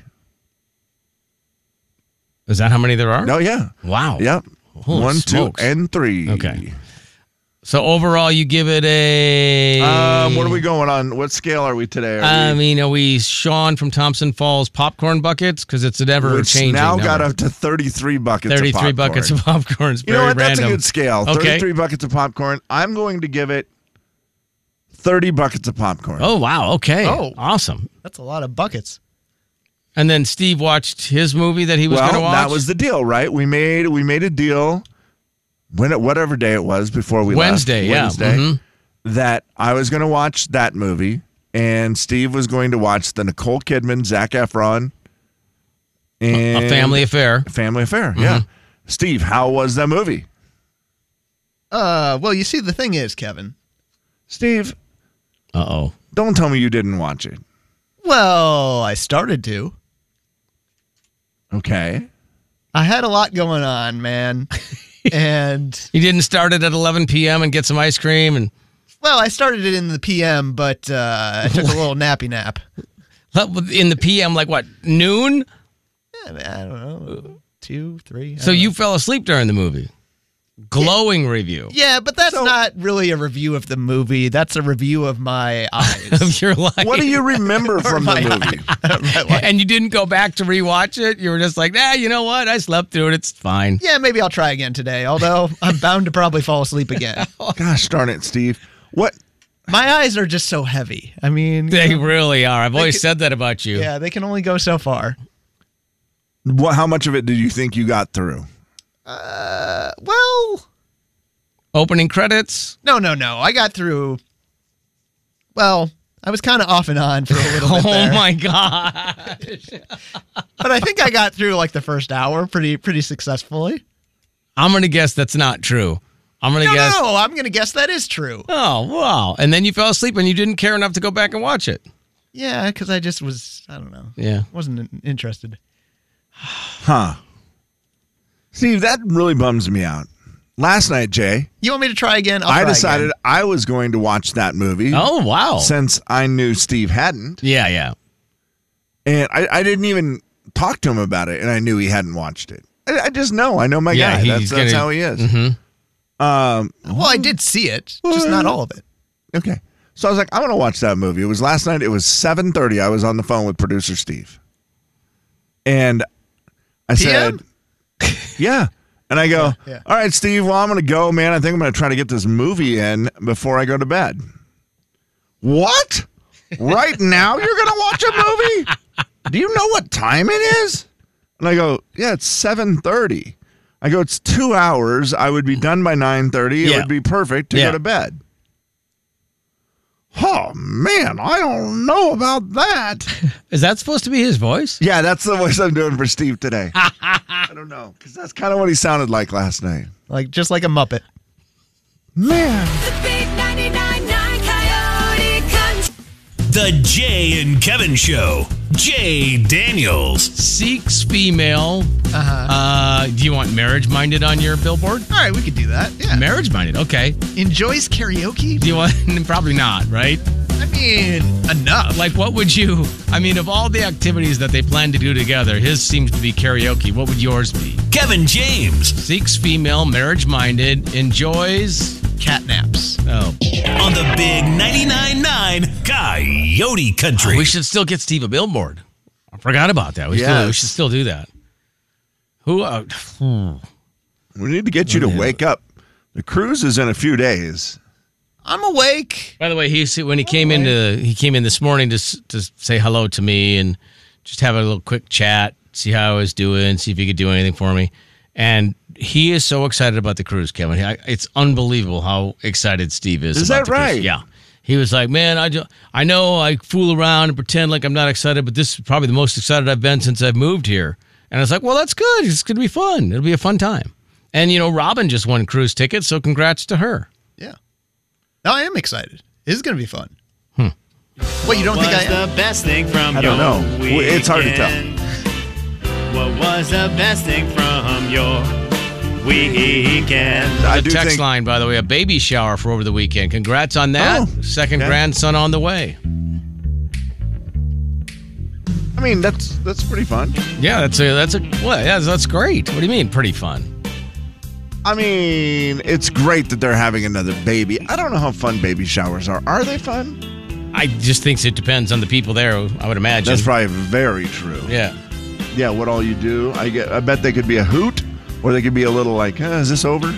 [SPEAKER 6] Is that how many there are?
[SPEAKER 2] Oh, yeah.
[SPEAKER 6] Wow.
[SPEAKER 2] Yep.
[SPEAKER 6] Holy
[SPEAKER 2] One,
[SPEAKER 6] smokes.
[SPEAKER 2] two, and three.
[SPEAKER 6] Okay. So overall, you give it a.
[SPEAKER 2] Um, what are we going on? What scale are we today? Are
[SPEAKER 6] I
[SPEAKER 2] we,
[SPEAKER 6] mean, are we Sean from Thompson Falls popcorn buckets? Because it's a never
[SPEAKER 2] which
[SPEAKER 6] changing.
[SPEAKER 2] now
[SPEAKER 6] number.
[SPEAKER 2] got up to thirty-three buckets of
[SPEAKER 6] thirty-three
[SPEAKER 2] popcorn.
[SPEAKER 6] buckets of popcorn. It's
[SPEAKER 2] You know
[SPEAKER 6] very
[SPEAKER 2] what? That's
[SPEAKER 6] random.
[SPEAKER 2] a good scale.
[SPEAKER 6] Okay.
[SPEAKER 2] thirty-three buckets of popcorn. I'm going to give it thirty buckets of popcorn.
[SPEAKER 6] Oh wow! Okay.
[SPEAKER 7] Oh.
[SPEAKER 6] Awesome.
[SPEAKER 7] That's a lot of buckets.
[SPEAKER 6] And then Steve watched his movie that he was
[SPEAKER 2] well,
[SPEAKER 6] going to watch.
[SPEAKER 2] that was the deal, right? We made we made a deal when it, whatever day it was before we
[SPEAKER 6] Wednesday,
[SPEAKER 2] left.
[SPEAKER 6] yeah.
[SPEAKER 2] Wednesday.
[SPEAKER 6] Mhm.
[SPEAKER 2] That I was going to watch that movie, and Steve was going to watch the Nicole Kidman, Zac Efron, and
[SPEAKER 6] a family affair.
[SPEAKER 2] Family Affair.
[SPEAKER 6] Mm-hmm.
[SPEAKER 2] Yeah. Steve, how was that movie?
[SPEAKER 7] Uh, well, you see, the thing is, Kevin.
[SPEAKER 2] Steve,
[SPEAKER 6] Uh oh.
[SPEAKER 2] don't tell me you didn't watch it.
[SPEAKER 7] Well, I started to.
[SPEAKER 2] Okay.
[SPEAKER 7] I had a lot going on, man. And,
[SPEAKER 6] You didn't start it at eleven p.m. and get some ice cream and
[SPEAKER 7] well, I started it in the P M, but uh, I took a little nappy nap.
[SPEAKER 6] in the p m like what noon?
[SPEAKER 7] Yeah, I don't know, two, three. I
[SPEAKER 6] So
[SPEAKER 7] don't
[SPEAKER 6] you
[SPEAKER 7] know.
[SPEAKER 6] fell asleep during the movie. Glowing review
[SPEAKER 7] Yeah, but that's not really a review of the movie. That's a review of my eyes.
[SPEAKER 6] of your life.
[SPEAKER 2] What do you remember from
[SPEAKER 7] my
[SPEAKER 2] the movie?
[SPEAKER 7] My life.
[SPEAKER 6] And you didn't go back to rewatch it. You were just like, nah, you know what? I slept through it. It's fine.
[SPEAKER 7] Yeah, maybe I'll try again today, although I'm bound to probably fall asleep again.
[SPEAKER 2] Gosh darn it, Steve. What?
[SPEAKER 7] My eyes are just so heavy. I mean,
[SPEAKER 6] They really are. I've always
[SPEAKER 7] could-
[SPEAKER 6] said that about you.
[SPEAKER 7] yeah, they can only go so far.
[SPEAKER 2] What? How much of it did you think you got through?
[SPEAKER 7] Uh, well,
[SPEAKER 6] Opening credits.
[SPEAKER 7] no, no, no. I got through. Well, I was kind of off and on for a little bit
[SPEAKER 6] Oh
[SPEAKER 7] there,
[SPEAKER 6] my god.
[SPEAKER 7] but I think I got through like the first hour pretty, pretty successfully.
[SPEAKER 6] I'm gonna guess that's not true. I'm gonna
[SPEAKER 7] No,
[SPEAKER 6] guess.
[SPEAKER 7] no, I'm gonna guess that is true.
[SPEAKER 6] Oh wow! And then you fell asleep and you didn't care enough to go back and watch it.
[SPEAKER 7] Yeah, because I just was, I don't know,
[SPEAKER 6] Yeah.
[SPEAKER 7] wasn't in- interested.
[SPEAKER 2] Huh. Steve, that really bums me out. Last night, Jay,
[SPEAKER 7] You want me to try again? I'll
[SPEAKER 2] I
[SPEAKER 7] try
[SPEAKER 2] decided
[SPEAKER 7] again.
[SPEAKER 2] I was going to watch that movie.
[SPEAKER 6] Oh wow!
[SPEAKER 2] Since I knew Steve hadn't.
[SPEAKER 6] Yeah, yeah.
[SPEAKER 2] And I, I didn't even talk to him about it, and I knew he hadn't watched it. I, I just know. I know my
[SPEAKER 6] Yeah,
[SPEAKER 2] guy. That's,
[SPEAKER 6] he's
[SPEAKER 2] that's
[SPEAKER 6] gonna-
[SPEAKER 2] how he is.
[SPEAKER 6] Mm-hmm.
[SPEAKER 2] Um,
[SPEAKER 7] Well, I did see it, just not all of it.
[SPEAKER 2] okay. So I was like, I'm going to watch that movie. It was last night. It was seven thirty. I was on the phone with producer Steve. And I
[SPEAKER 7] P M?
[SPEAKER 2] said, yeah. And I go,
[SPEAKER 7] Yeah, yeah.
[SPEAKER 2] all right, Steve, well, I'm going to go, man. I think I'm going to try to get this movie in before I go to bed. What? Right now you're going to watch a movie? Do you know what time it is? And I go, yeah, it's seven thirty. I go, it's two hours. I would be done by nine thirty. It
[SPEAKER 6] Yeah.
[SPEAKER 2] would be perfect to
[SPEAKER 6] Yeah.
[SPEAKER 2] go to bed. Oh, man, I don't know about that.
[SPEAKER 6] Is that supposed to be his voice?
[SPEAKER 2] Yeah, that's the voice I'm doing for Steve today. I don't know, because that's kind of what he sounded like last night.
[SPEAKER 7] Like just like a Muppet.
[SPEAKER 2] Man.
[SPEAKER 11] The big ninety-nine point nine Coyote Country.
[SPEAKER 4] The Jay and Kevin Show. Jay Daniels.
[SPEAKER 6] Seeks female.
[SPEAKER 7] Uh-huh.
[SPEAKER 6] Uh, do you want marriage minded on your billboard?
[SPEAKER 7] All right, we could do that. Yeah.
[SPEAKER 6] Marriage minded, okay.
[SPEAKER 7] Enjoys karaoke?
[SPEAKER 6] Do you want? Probably not, right?
[SPEAKER 7] I mean, enough.
[SPEAKER 6] Like, what would you? I mean, of all the activities that they plan to do together, his seems to be karaoke. What would yours be?
[SPEAKER 4] Kevin James.
[SPEAKER 6] Seeks female, marriage minded, enjoys
[SPEAKER 7] catnaps.
[SPEAKER 6] Oh.
[SPEAKER 4] On the big ninety-nine point nine Coyote Country.
[SPEAKER 6] Oh, we should still get Steve a billboard. I forgot about that. We,
[SPEAKER 2] Yes.
[SPEAKER 6] still, we should still do that. Who? Uh,
[SPEAKER 2] We need to get you to wake up. The cruise is in a few days.
[SPEAKER 7] I'm awake.
[SPEAKER 6] By the way, he when he came in to, he came in this morning to s- to say hello to me and just have a little quick chat, see how I was doing, see if he could do anything for me. And he is so excited about the cruise, Kevin. I, it's unbelievable how excited Steve is.
[SPEAKER 2] Is
[SPEAKER 6] about
[SPEAKER 2] that
[SPEAKER 6] the cruise.
[SPEAKER 2] right?
[SPEAKER 6] Yeah. He was like, man, I, just, I know I fool around and pretend like I'm not excited, but this is probably the most excited I've been since I've moved here. And I was like, well, that's good. It's going to be fun. It'll be a fun time. And, you know, Robin just won cruise tickets, so congrats to her.
[SPEAKER 7] Yeah. No, I am excited. This is going to be fun.
[SPEAKER 6] Hmm.
[SPEAKER 7] What, you don't think I am?
[SPEAKER 8] the best thing from
[SPEAKER 2] I don't
[SPEAKER 8] your
[SPEAKER 2] know. Well, it's hard to tell.
[SPEAKER 8] weekend? What was the best thing from your weekend?
[SPEAKER 2] I
[SPEAKER 6] The
[SPEAKER 2] do
[SPEAKER 6] text
[SPEAKER 2] think
[SPEAKER 6] line, by the way, a baby shower for over the weekend. Congrats on that.
[SPEAKER 2] Oh,
[SPEAKER 6] Second
[SPEAKER 2] okay.
[SPEAKER 6] grandson on the way.
[SPEAKER 2] I mean, that's that's pretty fun.
[SPEAKER 6] Yeah, that's a that's a well, yeah, that's great. What do you mean, pretty fun?
[SPEAKER 2] I mean, it's great that they're having another baby. I don't know how fun baby showers are. Are they fun?
[SPEAKER 6] I just think it depends on the people there. I would imagine.
[SPEAKER 2] That's probably very true.
[SPEAKER 6] Yeah.
[SPEAKER 2] Yeah, what all you do. I get. I bet they could be a hoot, or they could be a little like, uh, is this over?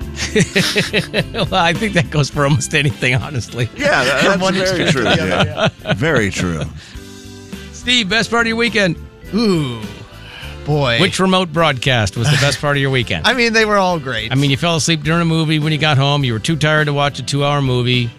[SPEAKER 6] Well, I think that goes for almost anything, honestly.
[SPEAKER 2] Yeah, that,
[SPEAKER 7] From
[SPEAKER 2] that's
[SPEAKER 7] one
[SPEAKER 2] very
[SPEAKER 7] extreme
[SPEAKER 2] true.
[SPEAKER 7] to the other,
[SPEAKER 2] Yeah. Very true.
[SPEAKER 6] Steve, best part of your weekend.
[SPEAKER 7] Ooh, boy.
[SPEAKER 6] Which remote broadcast was the best part of your weekend?
[SPEAKER 7] I mean, they were all great.
[SPEAKER 6] I mean, you fell asleep during a movie when you got home. You were too tired to watch a two-hour movie.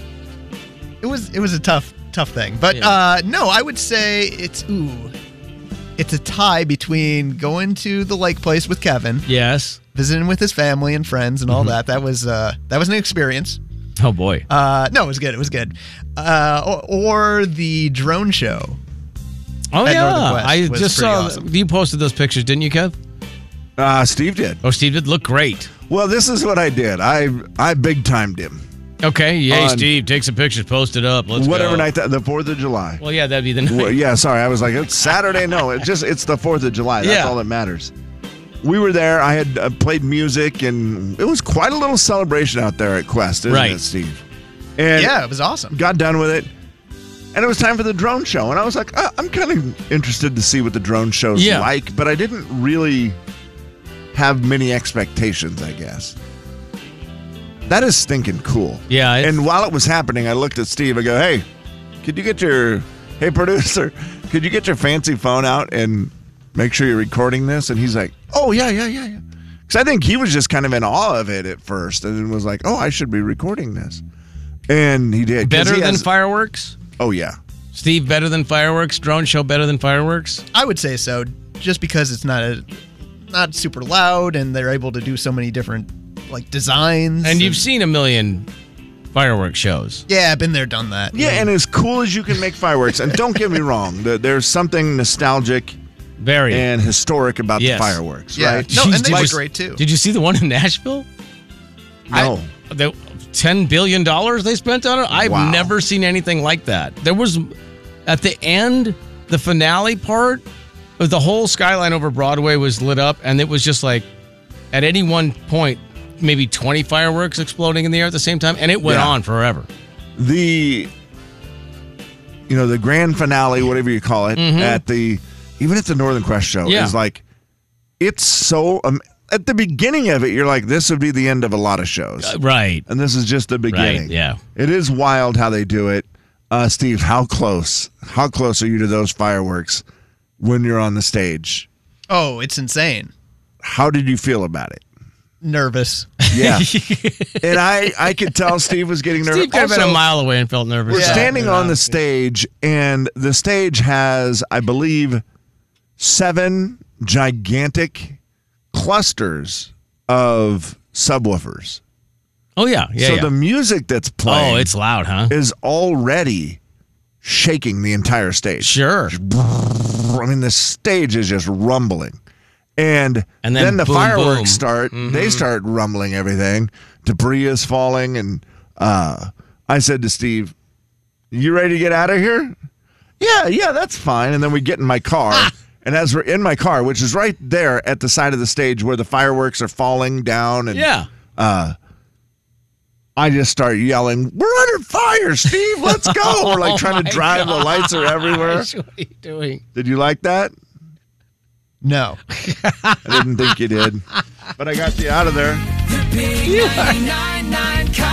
[SPEAKER 7] it was it was a tough tough thing, but
[SPEAKER 6] Yeah.
[SPEAKER 7] uh, no, I would say it's ooh, it's a tie between going to the lake place with Kevin,
[SPEAKER 6] Yes.
[SPEAKER 7] visiting with his family and friends, and all
[SPEAKER 6] Mm-hmm.
[SPEAKER 7] that. That was uh, that was an experience.
[SPEAKER 6] Oh boy.
[SPEAKER 7] Uh, no, it was good. It was good. Uh, or, or the drone show.
[SPEAKER 6] Oh
[SPEAKER 7] at
[SPEAKER 6] yeah.
[SPEAKER 7] Northern Quest
[SPEAKER 6] I
[SPEAKER 7] was
[SPEAKER 6] just
[SPEAKER 7] pretty
[SPEAKER 6] saw
[SPEAKER 7] awesome.
[SPEAKER 6] you posted those pictures, didn't you, Kev?
[SPEAKER 2] Uh, Steve did.
[SPEAKER 6] Oh, Steve did look great.
[SPEAKER 2] Well, this is what I did. I I big timed him.
[SPEAKER 6] Okay, yay,
[SPEAKER 2] On-
[SPEAKER 6] Steve. Take some pictures, post it up. Let's
[SPEAKER 2] Whatever
[SPEAKER 6] go.
[SPEAKER 2] night, that, the fourth of July.
[SPEAKER 6] Well, yeah, that'd be the night.
[SPEAKER 2] Well, yeah, sorry. I was like, it's Saturday. No, it just it's the fourth of July. That's
[SPEAKER 6] Yeah.
[SPEAKER 2] all that matters. We were there. I had uh, played music, and it was quite a little celebration out there at Quest, isn't
[SPEAKER 6] Right.
[SPEAKER 2] it, Steve? And
[SPEAKER 7] Yeah, it was awesome.
[SPEAKER 2] got done with it, and it was time for the drone show. And I was like, uh, I'm kind of interested to see what the drone show's
[SPEAKER 6] Yeah.
[SPEAKER 2] like, but I didn't really have many expectations, I guess. That is stinking cool.
[SPEAKER 6] Yeah, it's-
[SPEAKER 2] And while it was happening, I looked at Steve. I go, hey, could you get your, hey, producer, could you get your fancy phone out and make sure you're recording this? And he's like, oh, yeah, yeah, yeah, yeah. Because I think he was just kind of in awe of it at first and was like, oh, I should be recording this. And he did. 'cause
[SPEAKER 6] Better
[SPEAKER 2] he
[SPEAKER 6] than
[SPEAKER 2] has-
[SPEAKER 6] fireworks?
[SPEAKER 2] Oh, yeah.
[SPEAKER 6] Steve, better than fireworks? Drone show better than fireworks?
[SPEAKER 7] I would say so, just because it's not a, not super loud, and they're able to do so many different like designs.
[SPEAKER 6] And you've seen a million fireworks shows.
[SPEAKER 7] yeah, I've been there, done that.
[SPEAKER 2] Yeah, and as cool as you can make fireworks, and don't get me wrong, th- there's something nostalgic
[SPEAKER 6] Very.
[SPEAKER 2] and historic about
[SPEAKER 6] Yes.
[SPEAKER 2] the fireworks,
[SPEAKER 7] Yeah.
[SPEAKER 2] right?
[SPEAKER 7] No,
[SPEAKER 6] Jeez,
[SPEAKER 7] and they
[SPEAKER 6] did
[SPEAKER 7] look
[SPEAKER 6] you-
[SPEAKER 7] great too.
[SPEAKER 6] Did you see the one in Nashville?
[SPEAKER 2] No.
[SPEAKER 6] I, the ten billion dollars they spent on it? I've
[SPEAKER 2] Wow.
[SPEAKER 6] never seen anything like that. There was, at the end, the finale part, of the whole skyline over Broadway was lit up, and it was just like, at any one point, maybe twenty fireworks exploding in the air at the same time, and it went
[SPEAKER 2] Yeah.
[SPEAKER 6] on forever.
[SPEAKER 2] the you know the grand finale, whatever you call it, at the even at the Northern Quest show
[SPEAKER 6] Yeah.
[SPEAKER 2] is like it's so um, at the beginning of it you're like this would be the end of a lot of shows,
[SPEAKER 6] Uh, right.
[SPEAKER 2] and this is just the beginning.
[SPEAKER 6] Right, yeah.
[SPEAKER 2] It is wild how they do it. Uh, Steve, how close how close are you to those fireworks when you're on the stage?
[SPEAKER 7] Oh, it's insane.
[SPEAKER 2] How did you feel about it?
[SPEAKER 7] Nervous.
[SPEAKER 2] Yeah. And I I could tell Steve was getting nervous.
[SPEAKER 6] Steve could have been
[SPEAKER 2] Also,
[SPEAKER 6] a mile away and felt nervous.
[SPEAKER 2] We're
[SPEAKER 7] Yeah.
[SPEAKER 2] standing on the stage, and the stage has, I believe, seven gigantic clusters of subwoofers.
[SPEAKER 6] Oh, yeah. Yeah.
[SPEAKER 2] so
[SPEAKER 6] yeah.
[SPEAKER 2] the music that's playing
[SPEAKER 6] Oh, it's loud, huh?
[SPEAKER 2] is already shaking the entire stage.
[SPEAKER 6] Sure.
[SPEAKER 2] I mean, the stage is just rumbling. And,
[SPEAKER 6] And
[SPEAKER 2] then,
[SPEAKER 6] then
[SPEAKER 2] the
[SPEAKER 6] boom,
[SPEAKER 2] fireworks
[SPEAKER 6] boom.
[SPEAKER 2] start.
[SPEAKER 6] Mhm.
[SPEAKER 2] They start rumbling everything. Debris is falling. And uh, I said to Steve, you ready to get out of here? Yeah, yeah, that's fine. And then we get in my car.
[SPEAKER 6] Ah.
[SPEAKER 2] And as we're in my car, which is right there at the side of the stage where the fireworks are falling down. And,
[SPEAKER 6] Yeah.
[SPEAKER 2] Uh, I just start yelling, we're under fire, Steve. Let's go. We're like
[SPEAKER 6] Oh
[SPEAKER 2] trying to
[SPEAKER 6] my
[SPEAKER 2] drive. The lights are everywhere.
[SPEAKER 6] Gosh, what are you doing?
[SPEAKER 2] Did you like that?
[SPEAKER 7] No.
[SPEAKER 2] I didn't think you did. But I got you out of there.
[SPEAKER 11] The big ninety-nine point nine